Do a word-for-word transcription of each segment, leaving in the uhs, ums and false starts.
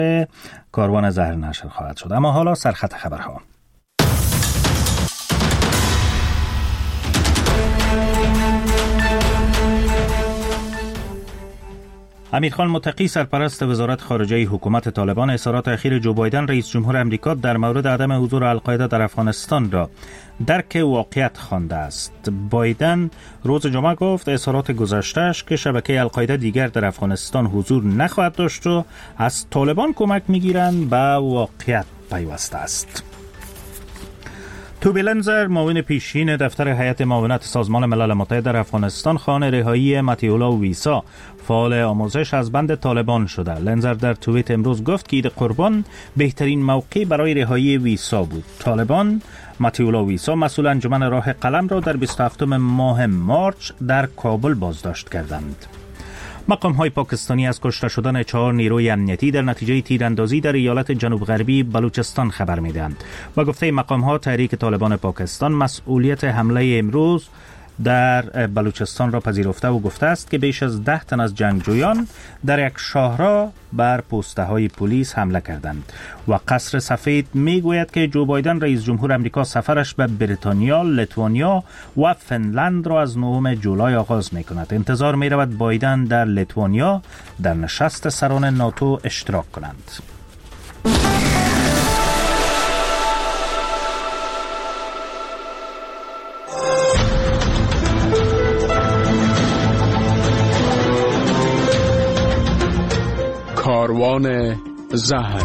کاروان زهر نشر خواهد شد. اما حالا سرخط خبرها. امیرخان متقی سرپرست وزارت خارجه حکومت طالبان اظهارات اخیر جو بایدن رئیس جمهور امریکا در مورد عدم حضور القاعده در افغانستان را درک واقعیت خوانده است. بایدن روز جمعه گفت اظهارات گذشته‌اش که شبکه القاعده دیگر در افغانستان حضور نخواهد داشت و از طالبان کمک می‌گیرند به واقعیت پیوسته است. توبی لنزر معاون پیشین دفتر هیئت معاونت سازمان ملل متحد در افغانستان خواهان رهایی متیولا ویسا فعال آموزش از بند طالبان شده. لنزر در توییت امروز گفت که عید قربان بهترین موقع برای رهایی ویسا بود. طالبان متیولا ویسا مسئول انجمن راه قلم را در بیست و هفتم ماه مارچ در کابل بازداشت کردند. مقام های پاکستانی از کشته شدن چهار نیروی امنیتی در نتیجه تیراندازی در ایالت جنوب غربی بلوچستان خبر میدهند. با گفته مقام ها تحریک طالبان پاکستان مسئولیت حمله امروز در بلوچستان را پذیرفته و گفته است که بیش از ده تن از جنگجویان در یک شاهراه بر پوسته های پلیس حمله کردند. و قصر سفید می گوید که جو بایدن رئیس جمهور امریکا سفرش به بریتانیا، لیتوانیا و فنلند را از نهم جولای آغاز می کند. انتظار می رود بایدن در لیتوانیا در نشست سران ناتو اشتراک کنند. کاروان زهر.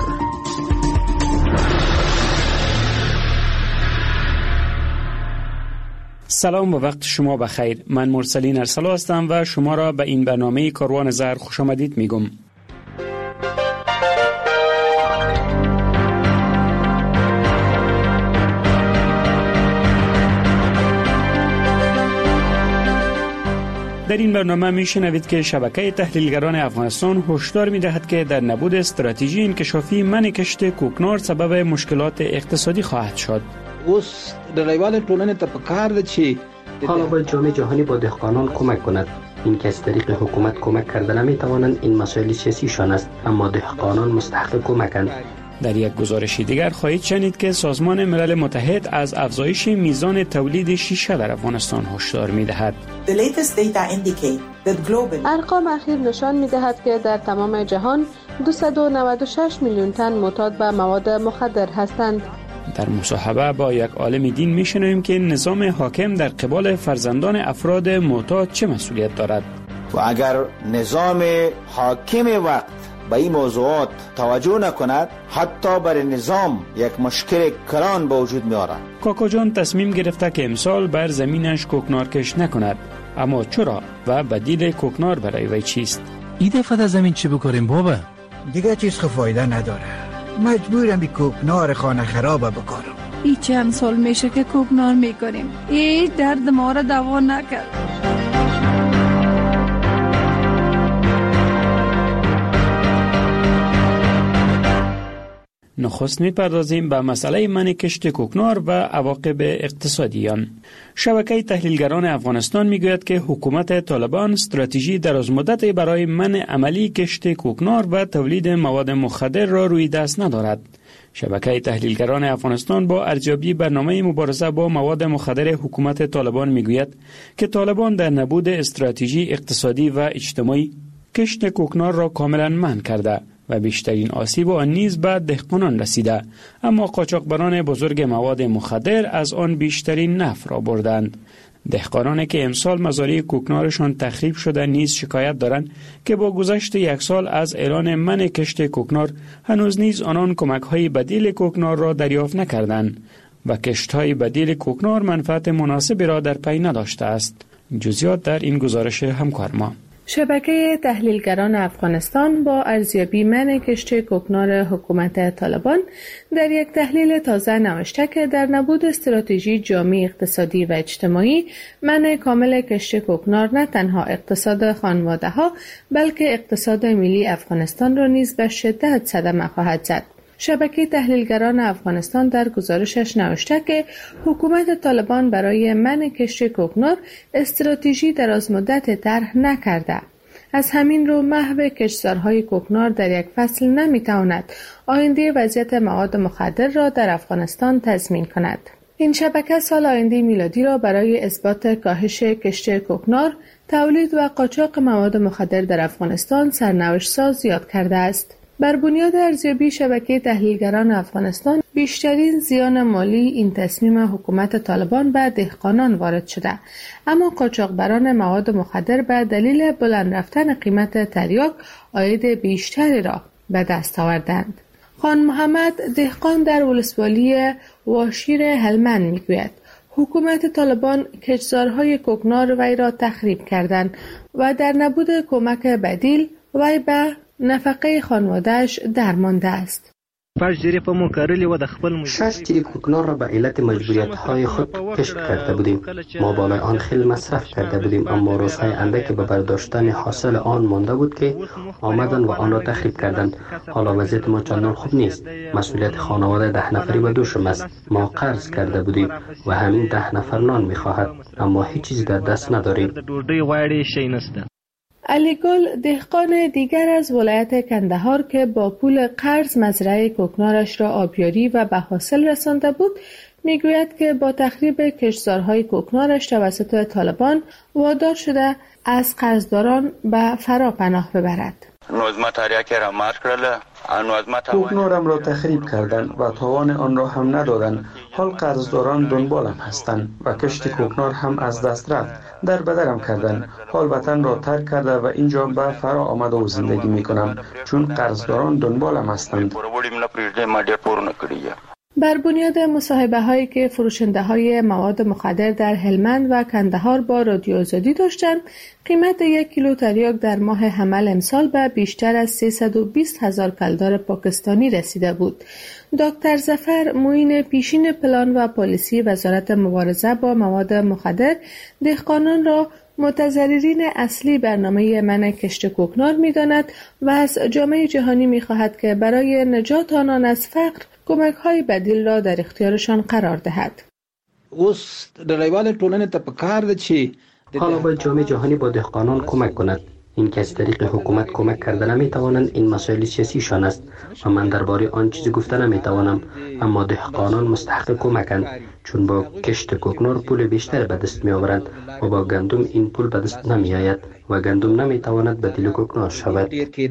سلام و وقت شما بخیر. من مرسلین ارسلو هستم و شما را به این برنامه کاروان زهر خوش آمدید میگم. در این برنامه میشنوید که شبکه تحلیلگران افغانستان هشدار میدهد که در نبود استراتژی انکشافی من کشت کوکنار سبب مشکلات اقتصادی خواهد شد. اوس ډله‌وال ټولنې ته پکار ده چې حالا باید جامعه جهانی با دهقانان کمک کند. این که از طریق حکومت کمک کردن نمیتوانند، این مسائل سیاسیشان است، اما دهقانان مستحق کمکند. در یک گزارش دیگر خواهید شنید که سازمان ملل متحد از افزایش میزان تولید شیشه در افغانستان هشدار می‌دهد. ارقام اخیر نشان می‌دهد که در تمام جهان دویست و نود و شش میلیون تن معتاد به مواد مخدر هستند. در مصاحبه با یک عالم دین می‌شنویم که نظام حاکم در قبال فرزندان افراد معتاد چه مسئولیت دارد. و اگر نظام حاکم وقت به این موضوعات توجه نکند، حتی بر نظام یک مشکل کلان به وجود می آورد. کاکا جان تصمیم گرفته که امسال بر زمینش کوکنار کش نکند. اما چرا و بدیل کوکنار برای وی چیست؟ این دفعه در زمین چی بکاریم بابا؟ دیگه چیز فایده نداره. مجبورم بی کوکنار خانه خرابه بکارم. این چند سال میشه که کوکنار میکنیم. این درد ما را دوا نکرد. نخست می‌پردازیم به مسئله منع کشت کوکنار و عواقب اقتصادی آن. شبکه تحلیلگران افغانستان میگوید که حکومت طالبان استراتژی درازمدتی برای منع عملی کشت کوکنار و تولید مواد مخدر را روی دست ندارد. شبکه تحلیلگران افغانستان با ارزیابی برنامه مبارزه با مواد مخدر حکومت طالبان میگوید که طالبان در نبود استراتژی اقتصادی و اجتماعی کشت کوکنار را کاملا منع کرده و بیشترین آسیب آن نیز به دهقانان رسیده، اما قاچاقبران بزرگ مواد مخدر از آن بیشترین نفع را بردند. دهقانانی که امسال مزارع کوکنارشان تخریب شده نیز شکایت دارند که با گذشت یک سال از اعلان منع کشت کوکنار هنوز نیز آنان کمک‌های بدیل کوکنار را دریافت نکردند و کشت‌های بدیل کوکنار منفعت مناسبی را در پی نداشته است. جزئیات در این گزارش همکار ما. شبکه تحلیلگران افغانستان با ارزیابی منع کشت کوکنار حکومت طالبان در یک تحلیل تازه نوشته که در نبود استراتژی جامع اقتصادی و اجتماعی منع کامل کشت کوکنار نه تنها اقتصاد خانواده‌ها بلکه اقتصاد ملی افغانستان را نیز به شدت صدمه خواهد زد. شبکه تحلیلگران افغانستان در گزارشش نوشته که حکومت طالبان برای منع کشت کوکنار استراتژی درازمدت طرح نکرده. از همین رو محو کشتزارهای کوکنار در یک فصل نمیتواند آینده وضعیت مواد مخدر را در افغانستان تضمین کند. این شبکه سال آینده میلادی را برای اثبات کاهش کشت کوکنار، تولید و قاچاق مواد مخدر در افغانستان سرنوشت ساز یاد کرده است. بر بنیاد ارزیابی شبکه تحلیلگران افغانستان، بیشترین زیان مالی این تصمیم حکومت طالبان به دهقانان وارد شده، اما قاچاقبران مواد مخدر به دلیل بلند رفتن قیمت تریاک عاید بیشتری را به دست آوردند. خان محمد دهقان در ولسوالی واشیر هلمند میگوید حکومت طالبان کشتزارهای کوکنار وی را تخریب کردند و در نبود کمک بدیل وی به نفقه خانواده‌اش درمانده است. شش جریب کوکنار را به علت مجبوریت‌های خود کشت کرده بودیم. ما بالای آن خیلی مصرف کرده بودیم، اما روزهای اندکی به برداشتن حاصل آن مانده بود که آمدن و آن را تخریب کردند. حالا وضعیت ما چندان خوب نیست. مسئولیت خانواده ده نفری به دوشم است. ما قرض کرده بودیم و همین ده نفر نان می‌خواهد، اما هیچ چیزی در دست نداریم. علی گل دهقان دیگر از ولایت کندهار که با پول قرض مزرعه کوکنارش را آبیاری و به حاصل رسانده بود، میگوید که با تخریب کشتزارهای کوکنارش توسط طالبان وادار شده از قرضداران به فرا پناه ببرد. کوکنارم را تخریب کردند و تاوان آن را هم ندادند. حال قرضداران دنبالم هستند و کشت کوکنار هم از دست رفت. در بدرم کردند. حال وطن را ترک کرده و اینجا به فرا آمده و زندگی می کنم، چون قرضداران دنبالم هستند. بر بنیاد مصاحبه هایی که فروشنده های مواد مخدر در هلمند و کندهار با رادیو آزادی داشتند، قیمت یک کیلو تریاک در ماه حمل امسال به بیشتر از سیصد و بیست هزار کلدار پاکستانی رسیده بود. دکتر ظفر معین پیشین پلان و پالیسی وزارت مبارزه با مواد مخدر دهقانان را متضررین اصلی برنامه منع کشت کوکنار می‌داند و از جامعه جهانی می‌خواهد که برای نجات آنان از فقر کمک‌های بدیل را در اختیارشان قرار دهد. اوس ډله‌یوالې ټولنې ته پکار ده چې حالا باید جامعه جهانی با دهقانان کمک کند. این که از طریق حکومت کمک کرده نمیتوانند، این مسائل سیاسیشان است و من درباره آن چیزی گفته نمیتوانم، اما دهقانان مستحق کمکند، چون با کشت کوکنار پول بیشتر به دست میآورند و با گندم این پول به دست نمیآید و گندم نمیتواند بدیل کوکنار شود.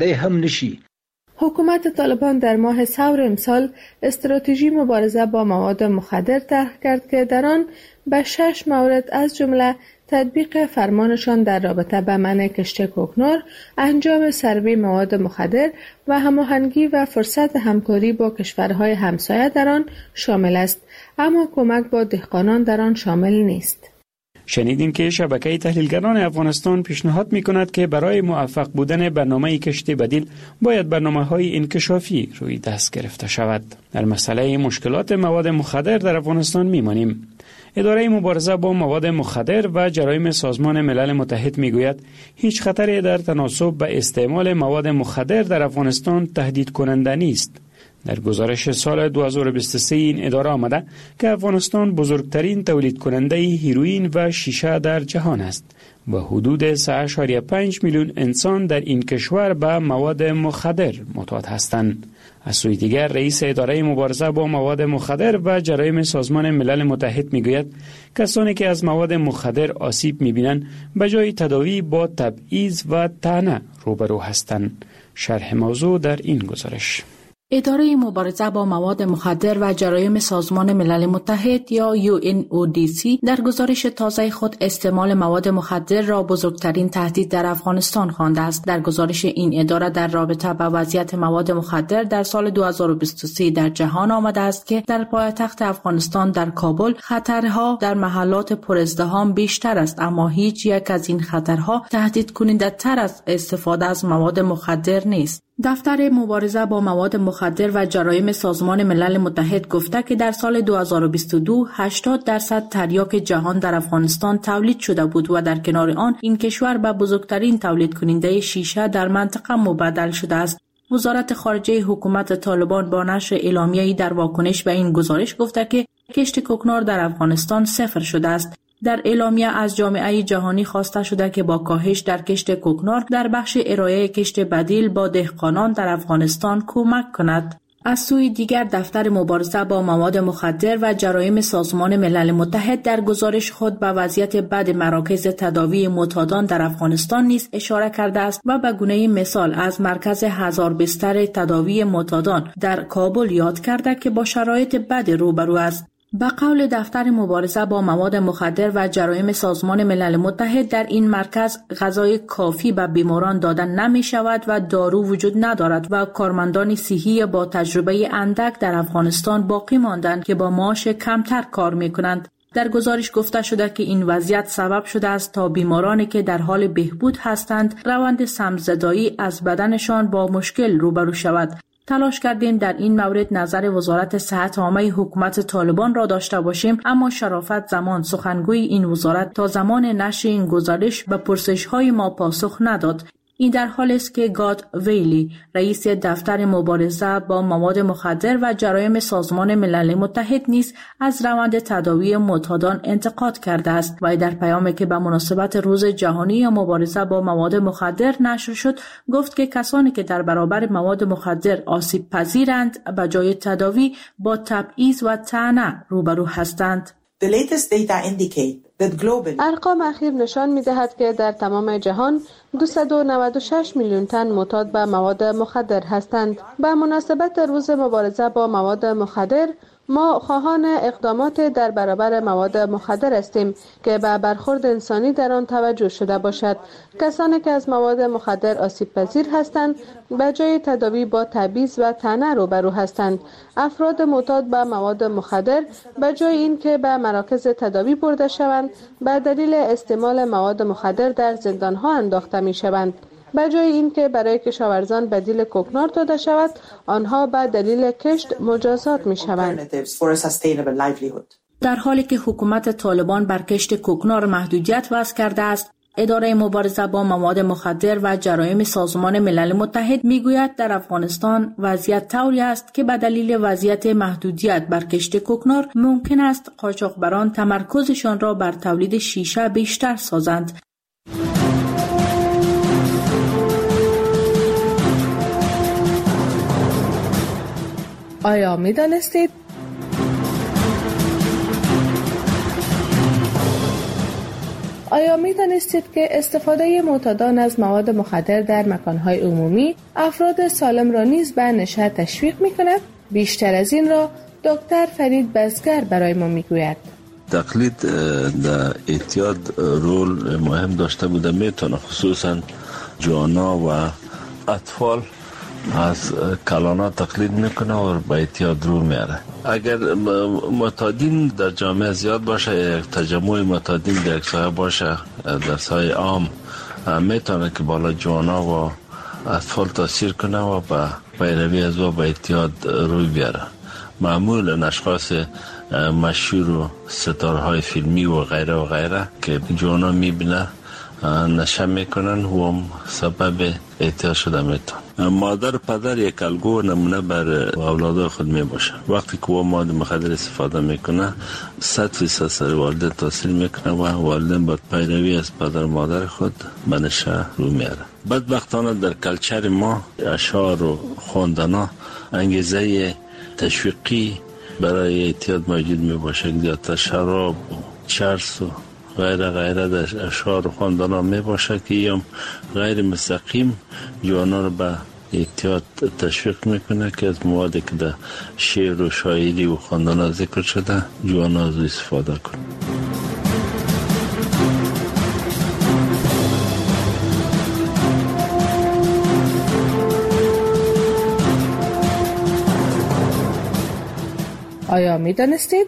حکومت طالبان در ماه ثور امسال استراتژی مبارزه با مواد مخدر طرح کرد که در آن به شش مورد از جمله تطبیق فرمانشان در رابطه با منع کشت کوکنار، انجام سروی مواد مخدر و هماهنگی و فرصت همکاری با کشورهای همسایه در آن شامل است، اما کمک با دهقانان در آن شامل نیست. شنیدیم که شبکه تحلیلگران افغانستان پیشنهاد می‌کند که برای موفق بودن برنامه کشت بدیل باید برنامه‌های انکشافی روی دست گرفته شود. در مسئله مشکلات مواد مخدر در افغانستان می‌مانیم. اداره مبارزه با مواد مخدر و جرایم سازمان ملل متحد میگوید هیچ خطری در تناسب به استعمال مواد مخدر در افغانستان تهدید کننده نیست. در گزارش سال دو هزار و بیست و سه این اداره آمده که افغانستان بزرگترین تولید کننده هیروئین و شیشه در جهان است و حدود سه ممیز پنج میلیون انسان در این کشور به مواد مخدر معتاد هستند. از سوی دیگر رئیس اداره مبارزه با مواد مخدر و جرایم سازمان ملل متحد میگوید کسانی که از مواد مخدر آسیب میبینند به جای تداوی با تبعیض و طعنه روبرو هستند. شرح موضوع در این گزارش. اداره مبارزه با مواد مخدر و جرایم سازمان ملل متحد یا یو ان او دی سی در گزارش تازه خود استعمال مواد مخدر را بزرگترین تهدید در افغانستان خوانده است. در گزارش این اداره در رابطه با وضعیت مواد مخدر در سال دو هزار و بیست و سه در جهان آمده است که در پایتخت افغانستان در کابل خطرها در محلات پرازدحام بیشتر است، اما هیچ یک از این خطرها تهدید کننده تر از استفاده از مواد مخدر نیست. دفتر مبارزه با مواد مخدر و جرایم سازمان ملل متحد گفته که در سال دو هزار و بیست و دو هشتاد درصد تریاک جهان در افغانستان تولید شده بود و در کنار آن این کشور به بزرگترین تولید کننده شیشه در منطقه مبدل شده است. وزارت خارجه حکومت طالبان با نشر اعلامیه‌ای در واکنش به این گزارش گفته که کشت کوکنار در افغانستان صفر شده است. در اعلامیه از جامعه جهانی خواسته شده که با کاهش در کشت کوکنار در بخش ارائه کشت بدیل با دهقانان در افغانستان کمک کند. از سوی دیگر دفتر مبارزه با مواد مخدر و جرایم سازمان ملل متحد در گزارش خود به وضعیت بد مراکز تداوی معتادان در افغانستان نیز اشاره کرده است و به گونه مثال از مرکز هزار بستر تداوی معتادان در کابل یاد کرده که با شرایط بد روبرو است. به قول دفتر مبارزه با مواد مخدر و جرایم سازمان ملل متحد در این مرکز غذای کافی به بیماران داده نمی شود و دارو وجود ندارد و کارمندان صحی با تجربه اندک در افغانستان باقی ماندند که با معاش کمتر کار می کنند. در گزارش گفته شده که این وضعیت سبب شده است تا بیمارانی که در حال بهبود هستند روند سمزدایی از بدنشان با مشکل روبرو شود. تلاش کردیم در این مورد نظر وزارت صحت عامه حکومت طالبان را داشته باشیم، اما شرافت زمان سخنگوی این وزارت تا زمان نشر این گزارش به پرسش‌های ما پاسخ نداد. این در حال است که گاد ویلی رئیس دفتر مبارزه با مواد مخدر و جرایم سازمان ملل متحد نیز از روند تداوی معتادان انتقاد کرده است و در پیامی که به مناسبت روز جهانی مبارزه با مواد مخدر نشر شد گفت که کسانی که در برابر مواد مخدر آسیب پذیرند به جای تداوی با تبعیض و طعنه روبرو هستند. The latest data indicate that global ارقام اخیر نشان می‌دهد که در تمام جهان دویست و نود و شش میلیون تن معتاد به مواد مخدر هستند. به مناسبت روز مبارزه با مواد مخدر ما خواهان اقدامات در برابر مواد مخدر هستیم که به برخورد انسانی در آن توجه شده باشد. کسانی که از مواد مخدر آسیب پذیر هستند به جای تداوی با تبعیض و طعنه روبرو هستند. افراد معتاد به مواد مخدر به جای اینکه به مراکز تداوی برده شوند به دلیل استعمال مواد مخدر در زندان‌ها انداخته می‌شوند. به جای اینکه برای کشاورزان بدیل کوکنار داده شود، آنها به دلیل کشت مجازات می شوند. در حالی که حکومت طالبان بر کشت کوکنار محدودیت وضع کرده است، اداره مبارزه با مواد مخدر و جرایم سازمان ملل متحد میگوید در افغانستان وضعیت طوری است که به دلیل وضعیت محدودیت بر کشت کوکنار ممکن است قاچاقبران تمرکزشان را بر تولید شیشه بیشتر سازند. آیا می دانستید؟ آیا می دانستید که استفاده معتادان از مواد مخدر در مکانهای عمومی افراد سالم را نیز به نشه تشویق می کند؟ بیشتر از این را دکتر فرید بزگر برای ما می گوید. تقلید در اعتیاد رول مهم داشته بوده، میتونه خصوصا جوانا و اطفال از کلانا تقلید میکنه و به اعتیاد رو میاره. اگر معتادین در جامعه زیاد باشه، یک تجمع معتادین در یک سایه باشه، در سایه عام میتونه که بالا جوانا و اطفال تاثیر کنه و به پیروی از و به اعتیاد روی بیاره. معمولا اشخاص مشهور و ستارهای فیلمی و غیره و غیره که جوانا میبینه نشه میکنن و هم سبب اعتیاد شده میتون. مادر پدر یک الگو نمونه بر اولاد خود میباشه. وقتی که او مواد مخدر استفاده میکنه صد فیصد سر والدین تاثیر میکنه و والدین باید پیروی از پدر مادر خود به نشه رو میاره. بدبختانه در کلچر ما اشعار و خواندنا انگیزه تشویقی برای اعتیاد موجود میباشه. زیادتر شراب و چرس و غیره غیره در اشعار و خواندنا می باشه که یم غیر مستقیم جوانا رو به اعتیاد تشویق میکنه که از موادی که در شعر و شاعری و خواندنا ذکر شده جوانا از استفاده کنه. آیا می دانستید؟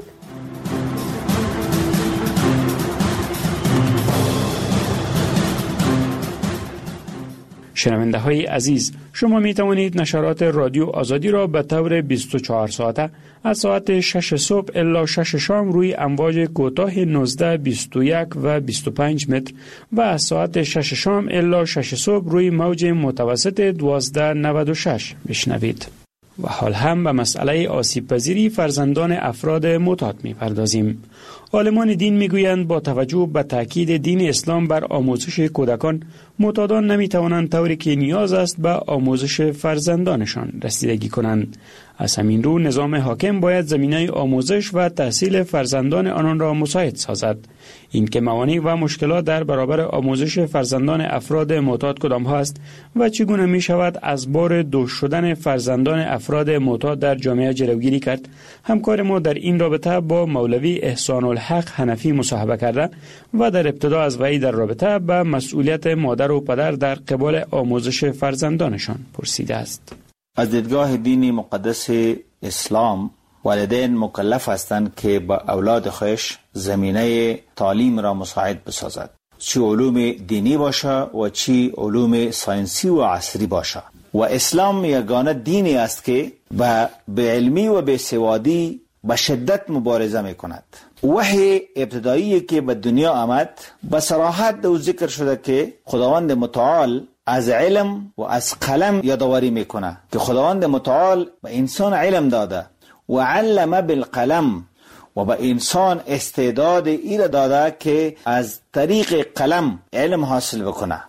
شنونده های عزیز، شما می توانید نشرات رادیو آزادی را به طور بیست و چهار ساعته از ساعت شش صبح الی شش شام روی امواج کوتاه نوزده، بیست و یک و بیست و پنج متر و از ساعت شش شام الی شش صبح روی موج متوسط دوازده نود و شش بشنوید. و حال هم به مسئله آسیب پذیری فرزندان افراد معتاد می پردازیم. عالمان دین میگویند با توجه به تاکید دین اسلام بر آموزش کودکان، معتادان نمیتوانند طوری که نیاز است به آموزش فرزندانشان رسیدگی کنند. از همین رو نظام حاکم باید زمینه آموزش و تحصیل فرزندان آنان را مساعد سازد. این که موانع و مشکلات در برابر آموزش فرزندان افراد معتاد کدام هست و چگونه می شود از بار دوش شدن فرزندان افراد معتاد در جامعه جلوگیری کرد، همکار ما در این رابطه با مولوی احسان الحق حنفی مصاحبه کرده و در ابتدا از وی در رابطه به مسئولیت مادر و پدر در قبال آموزش فرزندانشان پرسیده است. از دیدگاه دینی مقدس اسلام، والدین مکلف هستند که با اولاد خودش زمینه تعلیم را مساعد بسازد، چی علوم دینی باشه و چی علوم ساینسی و عصری باشه. و اسلام یگانه دینی است که به علمی و به سوادی به شدت مبارزه می کند. وحی ابتدایی که به دنیا آمد به صراحت دو ذکر شده که خداوند متعال از علم و از قلم یادآوری میکنه که خداوند متعال به انسان علم داده و علم بالقلم و به انسان استعداد ایره داده که از طریق قلم علم حاصل بکنه.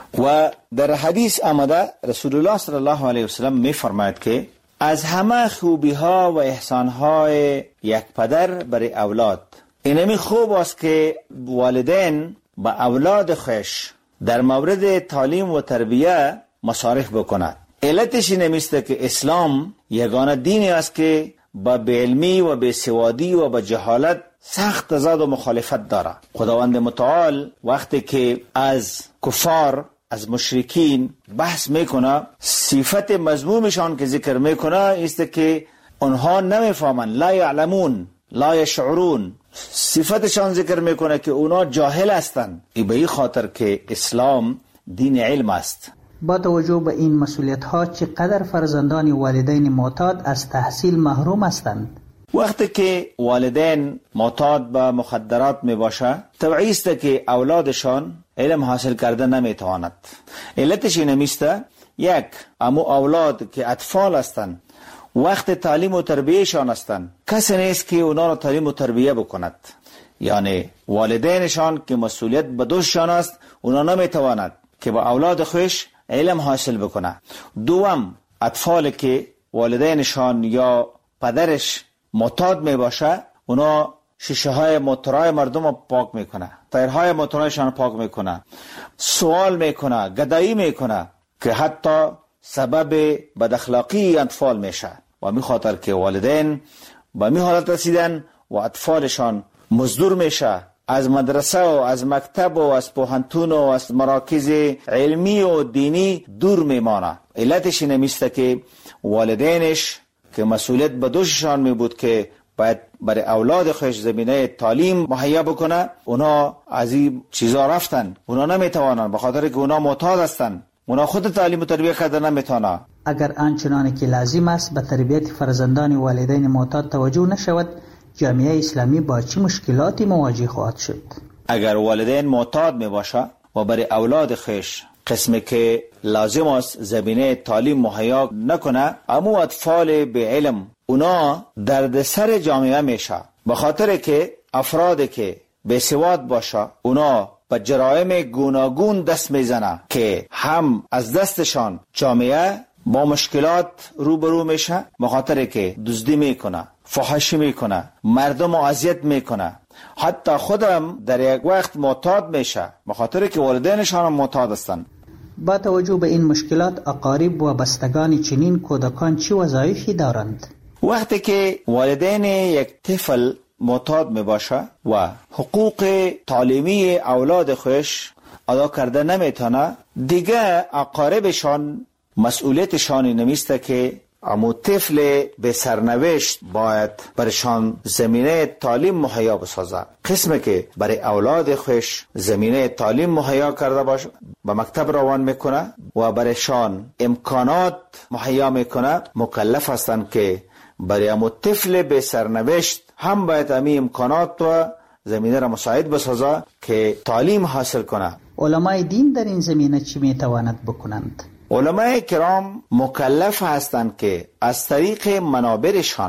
و در حدیث آمده رسول الله صلی الله علیه وسلم میفرماید که از همه خوبی ها و احسان های یک پدر برای اولاد اینمی خوب است که والدین با اولاد خوش در مورد تعلیم و تربیه مصارف بکند. علتش نمیسته که اسلام یگانه دینی است که با علمی و به سوادی و با جهالت سخت تضاد و مخالفت داره. خداوند متعال وقتی که از کفار، از مشرکین بحث میکنه، صفت مذمومشان که ذکر میکنه است که اونها نمیفهمن، لا یعلمون لا یشعرون، صفتشان ذکر میکنه که اونا جاهل هستند. ای به این خاطر که اسلام دین علم است. با توجه به این مسئولیت ها چقدر فرزندان والدین معتاد از تحصیل محروم هستند؟ وقتی که والدین معتاد به مخدرات می باشه، طبیعی است که اولادشان علم حاصل کرده نمیتواند. علتش اینمیسته یک، امو اولاد که اطفال هستند وقت تعلیم و تربیهشان هستند، کسی نیست که اونا را تعلیم و تربیه بکند. یعنی والدینشان که مسئولیت به دوششان است، اونا نمیتواند که با اولاد خوش علم حاصل بکنه. دوم، اطفال که والدینشان یا پدرش معتاد می باشه، اونا شیشه های موتورهای مردم رو پاک میکنه، تایرهای موتورهایشان پاک میکنه، سوال میکنه، گدایی میکنه که حتی سبب بد اخلاقی اطفال میشه. و می خاطر که والدین با می حالت رسیدن و اطفالشان مزدور میشه، از مدرسه و از مکتب و از پوهنتون و از مراکز علمی و دینی دور میمانه. علتش نمیسته که والدینش که مسئولیت به دوششان می بود که باید برای اولاد خوش زمینه تعلیم مهیا بکنه، اونا از این چیزا رفتن، اونا نمیتوانن به خاطر که اونا معتاد هستن، اونا خود تعلیم و تربیه کرده نمیتونه. اگر آنچنانی که لازم است به تربیت فرزندان والدین معتاد توجه نشود، جامعه اسلامی با چه مشکلاتی مواجه خواهد شد؟ اگر والدین معتاد می باشه و برای اولاد خوش قسمی که لازم است زمینه تعلیم مهیا نکنه، امو اطفال به علم اونا دردسر جامعه میشه، به خاطر که افرادی که به سواد باشه اونا به جرایم گوناگون دست میزنه که هم از دستشان جامعه با مشکلات روبرو میشه، به خاطر که دزدی میکنه، فحاشی میکنه، مردم اذیت میکنه، حتی خودم در یک وقت معتاد میشه به خاطر که والدینشان معتاد هستند. با توجه به این مشکلات، اقارب و بستگان چنین کودکان چه وظایفی دارند؟ وقتی که والدین یک طفل معتاد می باشه و حقوق تعلیمی اولاد خوش ادا کرده نمیتونه، دیگه اقاربشان مسئولیتشان نمیسته که امو طفل به سرنوشت باید برشان زمینه تعلیم مهیا بسازه. قسمی که برای اولاد خوش زمینه تعلیم مهیا کرده باشه به مکتب روان میکنه و برشان امکانات مهیا میکنه، مکلف هستند که برای امو طفل به سرنوشت هم باید امی امکانات و زمینه را مساعد بسازه که تعلیم حاصل کنه. علمای دین در این زمینه چی میتواند بکنند؟ علماء کرام مکلف هستند که از طریق منابرشان،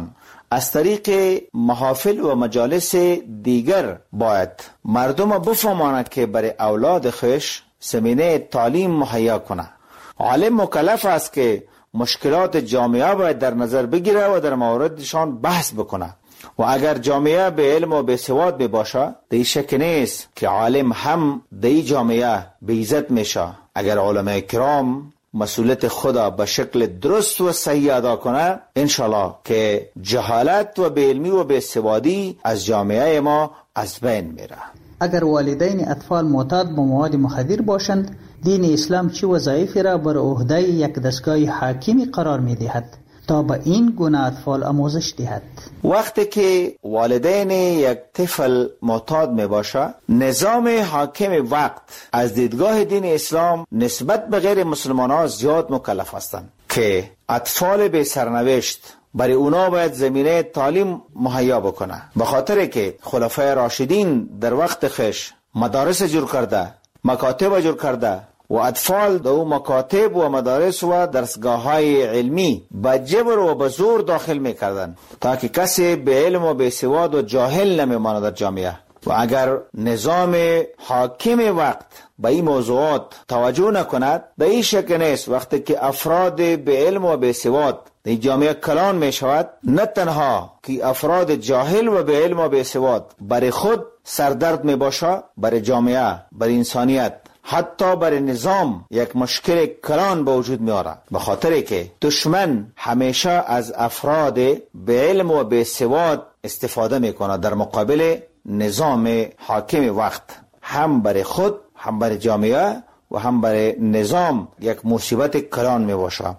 از طریق محافل و مجالس دیگر باید مردم بفهمانند که برای اولاد خودش زمینه تعلیم مهیا کنه. عالم مکلف است که مشکلات جامعه باید در نظر بگیره و در موردشان بحث بکنه و اگر جامعه به علم و به سواد می باشه دی شک نیست که عالم هم دی جامعه به عزت میشه. اگر علماء کرام مسئولیت خدا به شکل درست و صحیح ادا کنه، انشالله که جهالت و به علمی و به سوادی از جامعه ما از بین میره. اگر والدین اطفال معتاد به مواد مخدر باشند، دین اسلام چه وظایفی را بر عهده یک دستگاه حاکمی قرار می دهد تا به این گونه اطفال آموزش دهد؟ وقتی که والدین یک طفل معتاد می باشه، نظام حاکم وقت از دیدگاه دین اسلام نسبت به غیر مسلمان ها زیاد مکلف هستند که اطفال به سرنوشت برای اونا باید زمینه تعلیم مهیا بکنه. به خاطر که خلفای راشدین در وقت خش مدارس جور کرده، مکاتب جور کرده و اطفال در او مکاتب و مدارس و درسگاه های علمی با جبر و با زور داخل می کردن تا که کسی به علم و به سواد و جاهل نمی ماند در جامعه. و اگر نظام حاکم وقت به این موضوعات توجه نکند، به این شک نیست وقتی که افراد به علم و به سواد در جامعه کلان می شود، نه تنها که افراد جاهل و به علم و به سواد برای خود سردرد می باشه، برای جامعه، برای انسانیت، حتی برای نظام یک مشکل کلان به وجود می آورد. به خاطر که دشمن همیشه از افراد به علم و به سواد استفاده می کند در مقابل نظام حاکم وقت، هم برای خود، هم برای جامعه و هم برای نظام یک مصیبت کلان می باشه.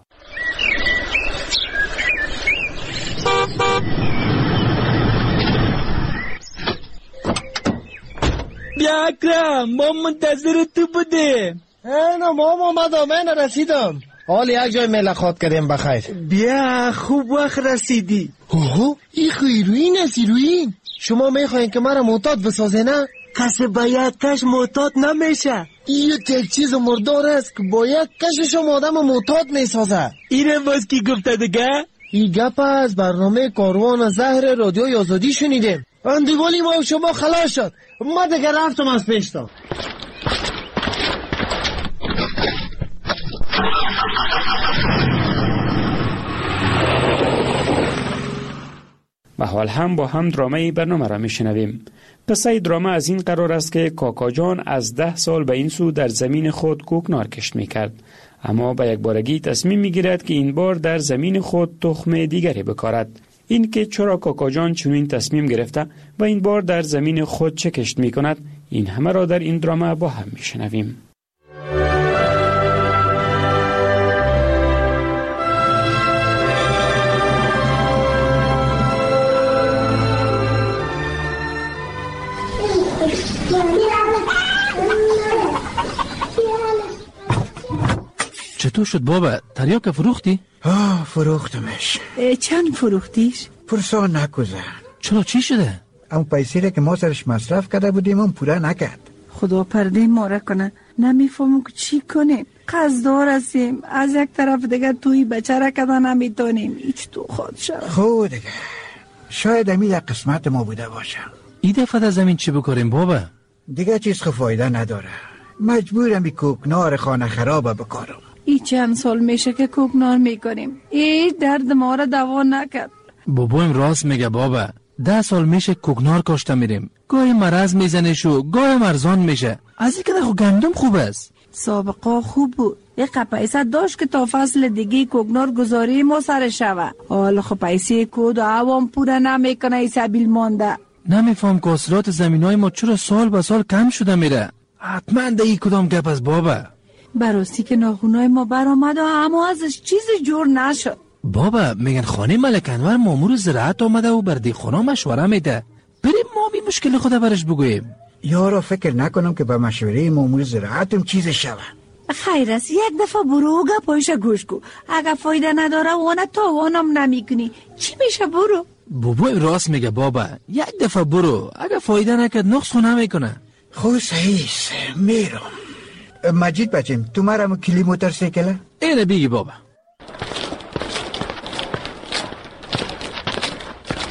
بیا اکرم، ما منتظر تو بودیم. اینا ما اومدم، من رسیدم. حال یک جای ملاقات کردیم بخیر. بیا خوب وقت رسیدی. اوه این خیروین است ایروین. شما میخواین که مرا معتاد بسازه نه؟ کسی با یک کش معتاد نمیشه. این یک چیز مردار است که با یک کش شما آدم معتاد میسازه. اینم باز کی گفته دیگه؟ این گپ از برنامه کاروان زهر رادیو آزادی شنیدیم. اندیوالی ما و شما خلاص شد. ما دیگه رفتم از پیشتا. و حال هم با هم درامه برنامه را میشنویم. قصه درامه از این قرار است که کاکا جان از ده سال به این سو در زمین خود کوکنار کشت میکرد، اما به یک بارگی تصمیم میگیرد که این بار در زمین خود تخم دیگری بکارد. این که چرا کاکا جان چنین تصمیم گرفته و این بار در زمین خود چه کشت میکند، این همه را در این درامه با هم میشنویم. چطور شد بابا؟ تریاک فروختی؟ آه فروختمش. چند فروختیش؟ پرسان نکوزه. چرا چی شده؟ اون پیسی را که ما سرش مصرف کرده بودیم اون پورا نکرد. خدا پرده ما را کنه. نمیفهمم که چی کنیم. قصدار هستیم، از یک طرف دیگه توی بچه را کده نمیتونیم. هیچ تو خود شد. خود دیگه شاید امی یک قسمت ما بوده باشه. این دفعه در زمین چی بکاریم بابا؟ دیگه چیز فایده نداره. مجبورم بی کوکنار خانه خرابه بکارم. ای چند سال میشه که کوکنار میکنیم. ای درد ما را دوا نکرد. بابایم راست میگه بابا. ده سال میشه کوکنار کاشته میریم. گاهی مرض میزنه شو، گاهی مرزان میشه. از این که خو گندم خوب است. سابقا خوب بود. یک پیسه داشت که تا فصل دیگه کوکنار گذاری ما سر شوه. حالا خب پیسه کود و عوام پوره نمیکنه، ای سبیل مانده. نمیفهم که حاصلات زمینای ما چرا سال به سال کم شده میره. حتما ده ای کدام گپ از بابا. براستی که ناخونای ما برآمد و اما ازش چیزی جور نشد. بابا میگن خانه ملک انور مامور زراعت آمده و بر دیخونا مشوره میده. بریم ما بی مشکل خود برش بگوییم. یارو فکر نکنم که به مشوره مامور زراعتم چیز شود. خیر است یک دفعه برو گپایش گوش کو. اگه فایده نداره وانا تاوانم نمیکنی. چی میشه برو؟ بابا راست میگه بابا. یک دفعه برو، اگه فایده نکرد نقص خو نمیکنه. خو صحیح میرم. مجید بچم تو مرا کلی موتر سیکله؟ اینه بیگی بابا.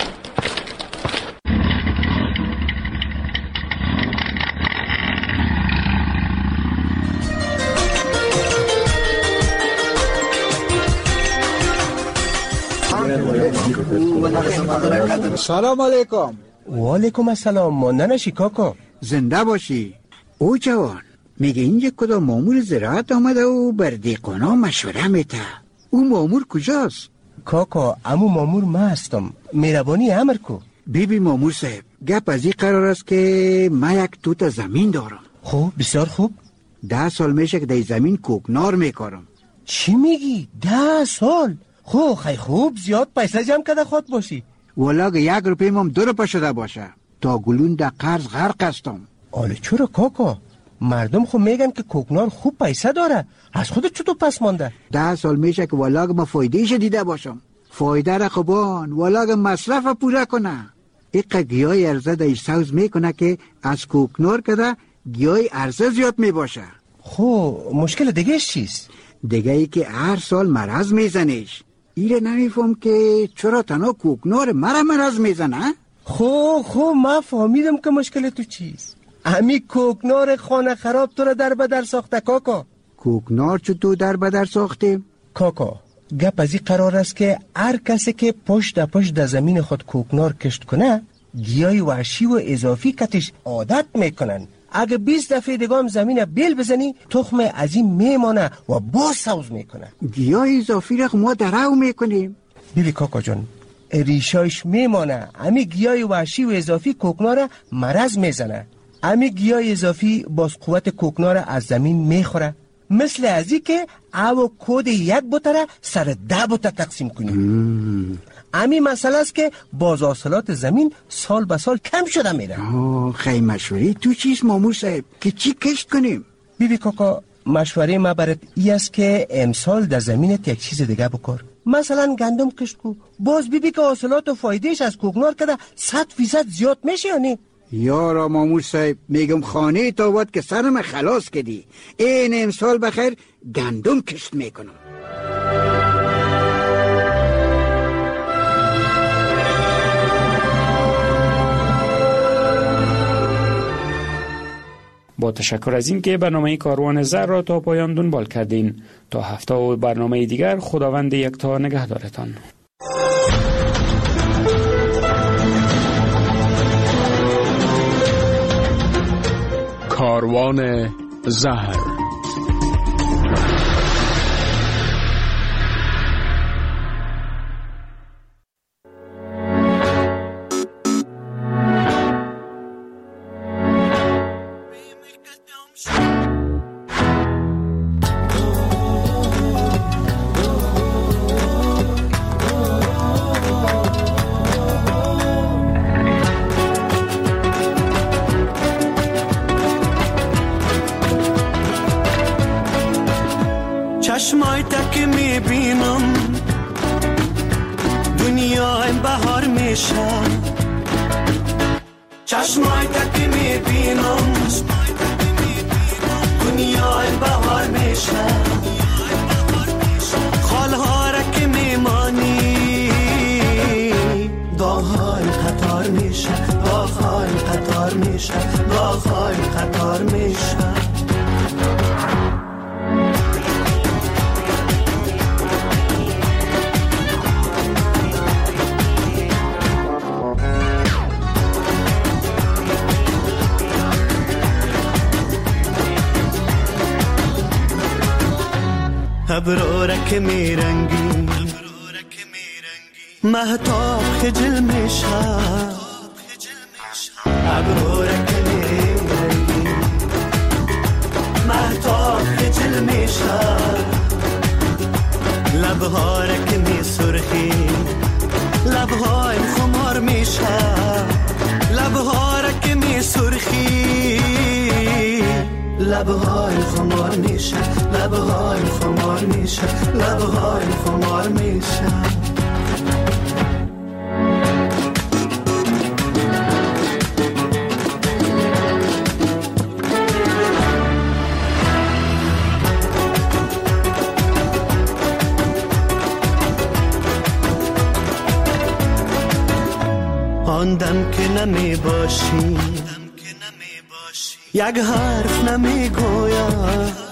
سلام علیکم. و علیکم السلام. ماندنشی کاکا. زنده باشی. او جوان، میگه اینجا کدام مامور زراعت آمده و بر دیقانا مشوره میته. او مامور کجاست؟ کاکا، امو مامور ما هستم. مهربانی امر کو. بی بی مامور صاحب، گپ از این قرار است که من یک توت زمین دارم. خوب، بسیار خوب. ده سال میشه که در زمین کوکنار میکارم. چی میگی؟ ده سال؟ خو خیلی خوب، زیاد پیسه جمع کرده خود باشی. ولی یک روپیه هم دو روپیه شده باشه تا گلون در قرض غرق هستم. آله چرا کاکا؟ مردم خو میگن که کوکنار خوب پیسه داره، از خودت چطور پس مانده؟ ده سال میشه که ولی ما فایدهش دیده باشم. فایده را خوبان ولی مصرف پورا کنه. ایقا گیاه ارزه در سوز میکنه که از کوکنار کده گیاه ارزه زیاد میباشه. خو مشکل دیگه چیست؟ دیگه ای که هر سال مرض میزنیش. ایره نمیفهم که چرا تنها کوکنار مرا مرض میزنه؟ خو خو ما فهمیدم که مشکل تو چیست. امی کوکنار خانه خراب تو را در بدر ساخته کاکا. کوکنار چو تو در بدر ساخته؟ کاکا، گپ از این قرار است که هر کسی که پشت در پشت در زمین خود کوکنار کشت کنه گیاه وحشی و اضافی کتش عادت میکنن. اگه بیست دفعه دیگه هم زمین بیل بزنی تخم از این میمانه و باز سوز میکنه. گیاه اضافی را ما درو میکنیم. بیبی کاکا جان، ریشایش میمانه. امی گیاه وحشی و اضافی کوکنار مرض میزنه. امی گیاه اضافی باز قوت کوکنار از زمین میخوره. مثل ازی که او کود یک بوتره سر ده بوتر تقسیم کنیم. امی مسئله است که باز حاصلات زمین سال به سال کم شده میره. خیلی مشوری تو چیست مامور صاحب که چی کشت کنیم؟ بیبی کاکا، مشوره ما برات ای است که امسال در زمینت یک چیز دیگه بکار. مثلا گندم کشت کو. باز بیبی که حاصلات و فایدهش از کوکنار کده صد فیصد زیاد میشه یا نه؟ یارا مامور صاحب، میگم خانه تاوات که سرم خلاص کدی. این امسال بخیر گندم کشت میکنم. با تشکر از این که برنامه کاروان زر را تا پایان دنبال کردین. تا هفته و برنامه دیگر خداوند یکتا نگهدارتان. کاروان زهر. چشمای تک میبینم دنیا این بهار میشه. چشمای تک میبینم دنیا این بهار میشه. خالها را که میمانی داغهای قطار میشه. داغهای قطار میشه. داغهای قطار میشه. ابرارک میرنگی مهتاب خجل میشه. ابرارک میرنگی مهتاب خجل میشه. لبهارک می سرخی لبهای خمار میشه. لبهارک می سرخی لبهای خمار میشه. لبهای خمار میشه. لبهای خمار میشه. آن دم که نمی باشی یک حرف نمی گویم.